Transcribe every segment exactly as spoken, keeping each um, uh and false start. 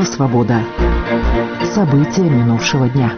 Радио «Свобода». События минувшего дня.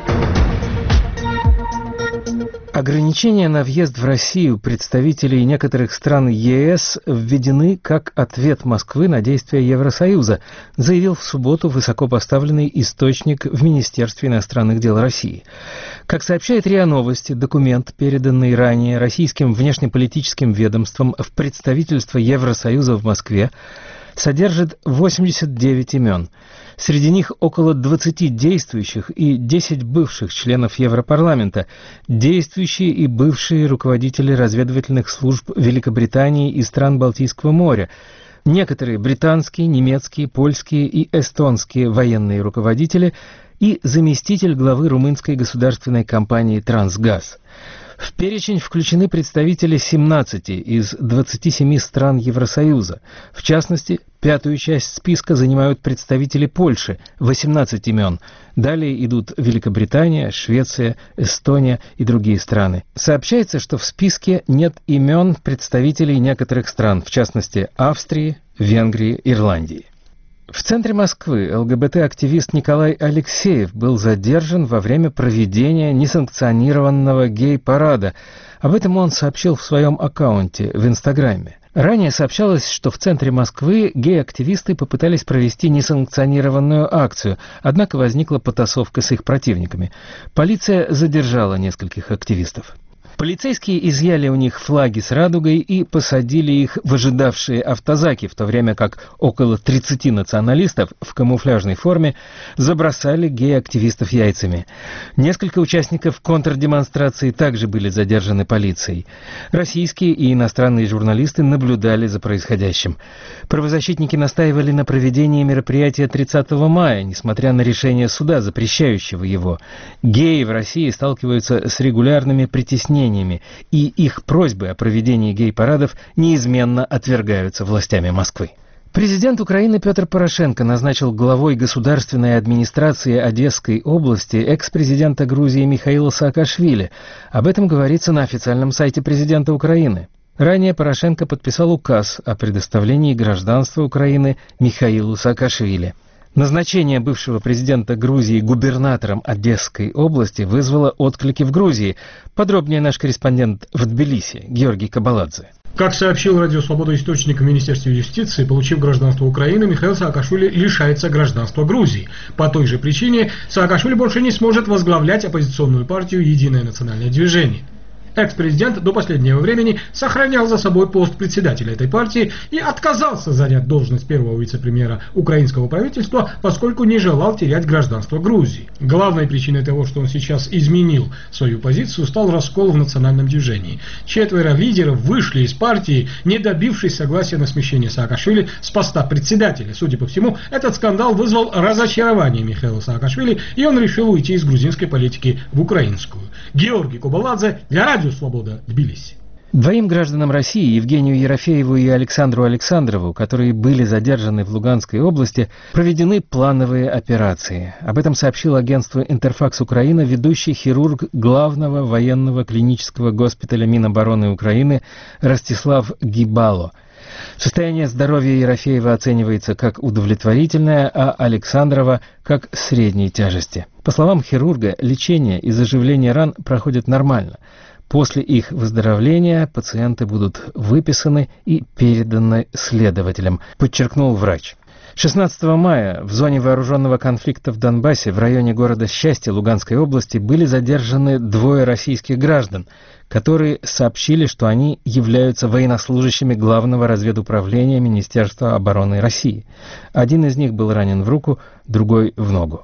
Ограничения на въезд в Россию представителей некоторых стран ЕС введены как ответ Москвы на действия Евросоюза, заявил в субботу высокопоставленный источник в Министерстве иностранных дел России. Как сообщает РИА Новости, документ, переданный ранее российским внешнеполитическим ведомством в представительство Евросоюза в Москве, содержит восемьдесят девять имен. Среди них около двадцати действующих и десять бывших членов Европарламента, действующие и бывшие руководители разведывательных служб Великобритании и стран Балтийского моря, некоторые британские, немецкие, польские и эстонские военные руководители и заместитель главы румынской государственной компании «Трансгаз». В перечень включены представители семнадцати из двадцати семи стран Евросоюза. В частности, пятую часть списка занимают представители Польши, восемнадцать имен. Далее идут Великобритания, Швеция, Эстония и другие страны. Сообщается, что в списке нет имен представителей некоторых стран, в частности, Австрии, Венгрии, Ирландии. В центре Москвы ЛГБТ-активист Николай Алексеев был задержан во время проведения несанкционированного гей-парада. Об этом он сообщил в своем аккаунте в Инстаграме. Ранее сообщалось, что в центре Москвы гей-активисты попытались провести несанкционированную акцию, однако возникла потасовка с их противниками. Полиция задержала нескольких активистов. Полицейские изъяли у них флаги с радугой и посадили их в ожидавшие автозаки, в то время как около тридцати националистов в камуфляжной форме забросали гей-активистов яйцами. Несколько участников контрдемонстрации также были задержаны полицией. Российские и иностранные журналисты наблюдали за происходящим. Правозащитники настаивали на проведении мероприятия тридцатого мая, несмотря на решение суда, запрещающего его. Геи в России сталкиваются с регулярными притеснениями, и их просьбы о проведении гей-парадов неизменно отвергаются властями Москвы. Президент Украины Петр Порошенко назначил главой государственной администрации Одесской области экс-президента Грузии Михаила Саакашвили. Об этом говорится на официальном сайте президента Украины. Ранее Порошенко подписал указ о предоставлении гражданства Украины Михаилу Саакашвили. Назначение бывшего президента Грузии губернатором Одесской области вызвало отклики в Грузии. Подробнее наш корреспондент в Тбилиси Георгий Кабаладзе. Как сообщил Радио Свобода источник в Министерстве юстиции, получив гражданство Украины, Михаил Саакашвили лишается гражданства Грузии. По той же причине Саакашвили больше не сможет возглавлять оппозиционную партию «Единое национальное движение». Экс-президент до последнего времени сохранял за собой пост председателя этой партии и отказался занять должность первого вице-премьера украинского правительства, поскольку не желал терять гражданство Грузии. Главной причиной того, что он сейчас изменил свою позицию, стал раскол в национальном движении. Четверо лидеров вышли из партии, не добившись согласия на смещение Саакашвили с поста председателя. Судя по всему, этот скандал вызвал разочарование Михаила Саакашвили, и он решил уйти из грузинской политики в украинскую. Георгий Кабаладзе для Радио Свобода, Тбилиси. Двоим гражданам России, Евгению Ерофееву и Александру Александрову, которые были задержаны в Луганской области, проведены плановые операции. Об этом сообщил агентству «Интерфакс Украина» ведущий хирург главного военного клинического госпиталя Минобороны Украины Ростислав Гибало. Состояние здоровья Ерофеева оценивается как удовлетворительное, а Александрова – как средней тяжести. По словам хирурга, лечение и заживление ран проходят нормально. После их выздоровления пациенты будут выписаны и переданы следователям, подчеркнул врач. шестнадцатого мая в зоне вооруженного конфликта в Донбассе в районе города Счастье Луганской области были задержаны двое российских граждан, которые сообщили, что они являются военнослужащими Главного разведуправления Министерства обороны России. Один из них был ранен в руку, другой в ногу.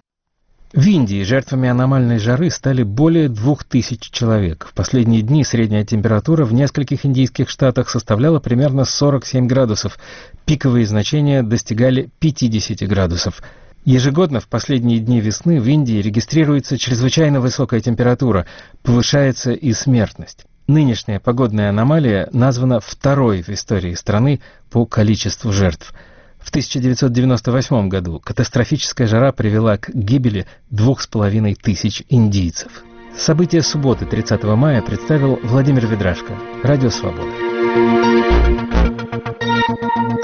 В Индии жертвами аномальной жары стали более двух тысяч человек. В последние дни средняя температура в нескольких индийских штатах составляла примерно сорок семь градусов. Пиковые значения достигали пятьдесят градусов. Ежегодно в последние дни весны в Индии регистрируется чрезвычайно высокая температура, повышается и смертность. Нынешняя погодная аномалия названа второй в истории страны по количеству жертв. В тысяча девятьсот девяносто восьмом году катастрофическая жара привела к гибели двух с половиной тысяч индийцев. События субботы тридцатого мая представил Владимир Ведрашко. Радио Свобода.